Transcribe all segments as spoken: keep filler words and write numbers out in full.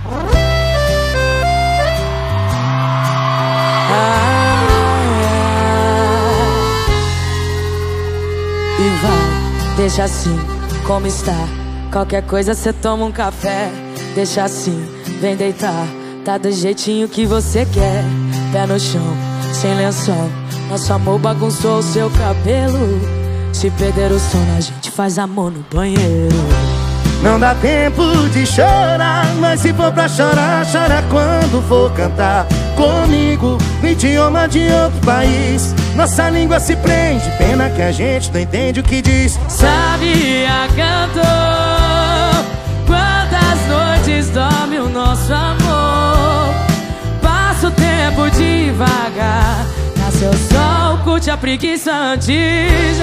E vai, deixa assim, como está. Qualquer coisa cê toma um café. Deixa assim, vem deitar. Tá do jeitinho que você quer. Pé no chão, sem lençol. Nosso amor bagunçou o seu cabelo. Se perder o sono, a gente faz amor no banheiro. Não dá tempo de chorar, mas se for pra chorar, chora quando for cantar comigo no idioma de outro país. Nossa língua se prende, pena que a gente não entende o que diz. Sabia, cantou, quantas noites dorme o nosso amor. Passa o tempo devagar, nasceu o sol, curte a preguiça antes de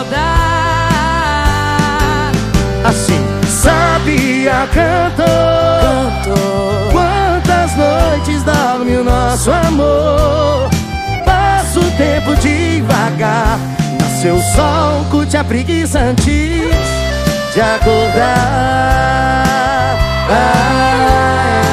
acordar. Assim, sabia, cantou, Cantou, quantas noites dorme o nosso amor. Passa o tempo devagar, nasceu o sol, curte a preguiça antes de acordar. Ah,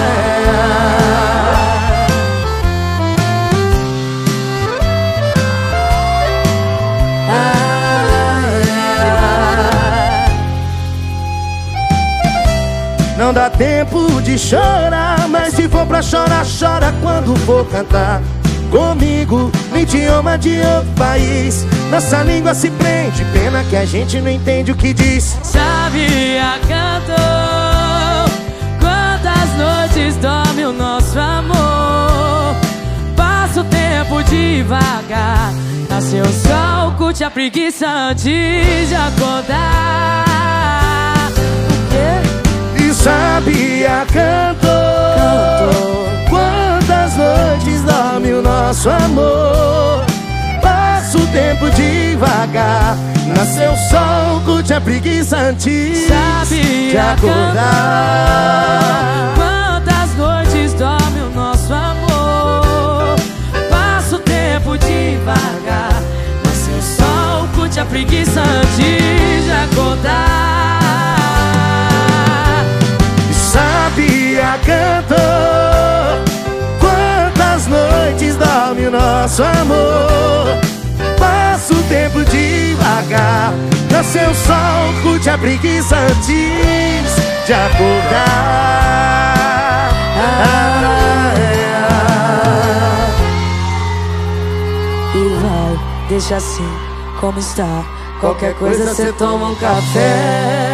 não dá tempo de chorar, mas se for pra chorar, chora quando for cantar comigo no idioma de outro país. Nossa língua se prende, pena que a gente não entende o que diz. sabia, cantou, quantas noites dorme o nosso amor. Passa o tempo devagar, nasceu o sol, curte a preguiça antes de acordar. O quê? E sabia, cantou, Cantou, quantas noites dorme o nosso amor. Passa o tempo devagar, nasceu o sol, curte a preguiça antes de sabia, acordar. quantas noites dorme o nosso amor. Passa o tempo devagar, nasceu o sol, curte a preguiça antes de acordar. Sabia, cantou, quantas noites dorme o nosso amor. Passa o tempo devagar, nasceu o sol, curte a preguiça antes de acordar. Ah, E vai, deixa assim, como está. Qualquer coisa cê toma um café.